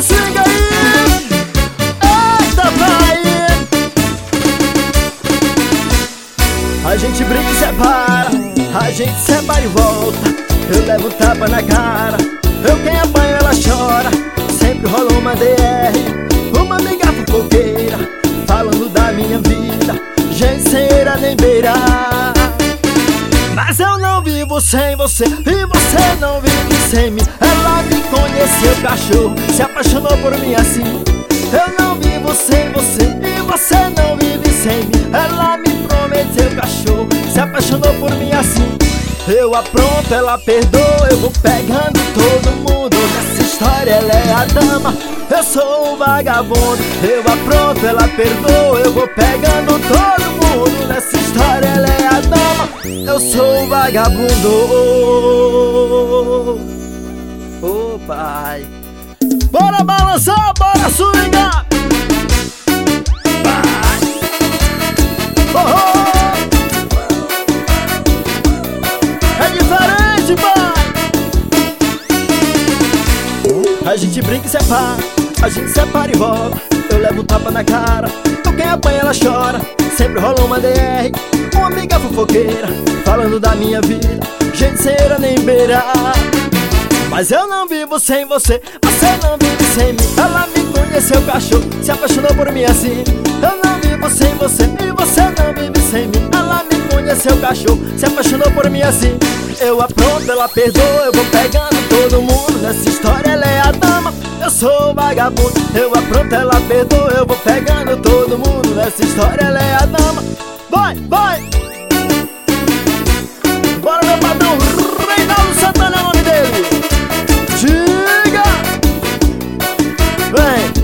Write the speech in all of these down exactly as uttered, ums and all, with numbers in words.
esse swing aí. Eita, vai. A gente briga e separa, a gente separa e volta. Eu levo um tapa na cara, eu quem apanha ela chora. Sempre rola uma D R, uma amiga fofoqueira, falando da minha vida, gente sem eira nem beira. Mas eu não vivo sem você, e você não vive sem mim. Ela me conheceu, cachorro, se apaixonou por mim assim. Eu não vivo sem você, e você não vive sem mim. Ela me prometeu, cachorro, se apaixonou por mim assim. Eu apronto, ela perdoa, eu vou pegando todo mundo. Nessa história ela é a dama, eu sou o vagabundo. Eu apronto, ela perdoa, eu vou pegando todo mundo. Nessa história ela é a dama, eu sou o vagabundo. Ô oh, pai, bora balançar, bora swingar. A gente brinca e separa, a gente separa e volta. Eu levo um tapa na cara, eu quem apanha ela chora. Sempre rola uma D R, uma amiga fofoqueira, falando da minha vida, gente sem eira nem beira. Mas eu não vivo sem você, você não vive sem mim. Ela me conheceu, cachorro, se apaixonou por mim assim. Eu não vivo sem você, e você não vive sem mim. Ela me conheceu, cachorro, se apaixonou por mim assim. Eu apronto, ela perdoa, eu vou pegando todo mundo. Nessa história ela é a dama, eu sou o vagabundo. Eu apronto, ela perdoa, eu vou pegando todo mundo. Nessa história ela é a dama. Vai, vai! Bora, meu patrão, Reinaldo Santana é o nome dele. Diga! Vem!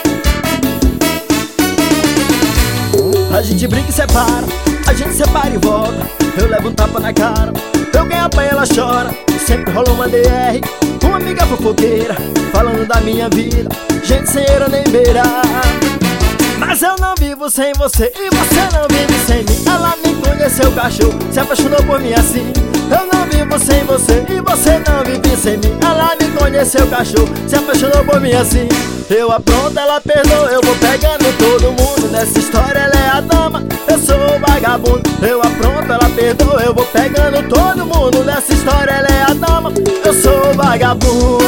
A gente brinca e separa, a gente separa e volta. Eu levo um tapa na cara, eu quem apanha ela chora. Sempre rola uma D R, uma amiga fofoqueira, falando da minha vida, gente sem eira nem beira. Mas eu não vivo sem você, e você não vive sem mim. Ela me conheceu, cachorro, se apaixonou por mim assim. Eu não vivo sem você, e você não vive sem mim. Ela me conheceu, cachorro, se apaixonou por mim assim. Eu apronto, ela perdoa, eu vou pegando todo mundo. Nessa história ela é a dama, eu sou o vagabundo. Eu apronto, ela perdoa, eu vou pegando todo mundo. Nessa história ela é a dama, eu sou o vagabundo.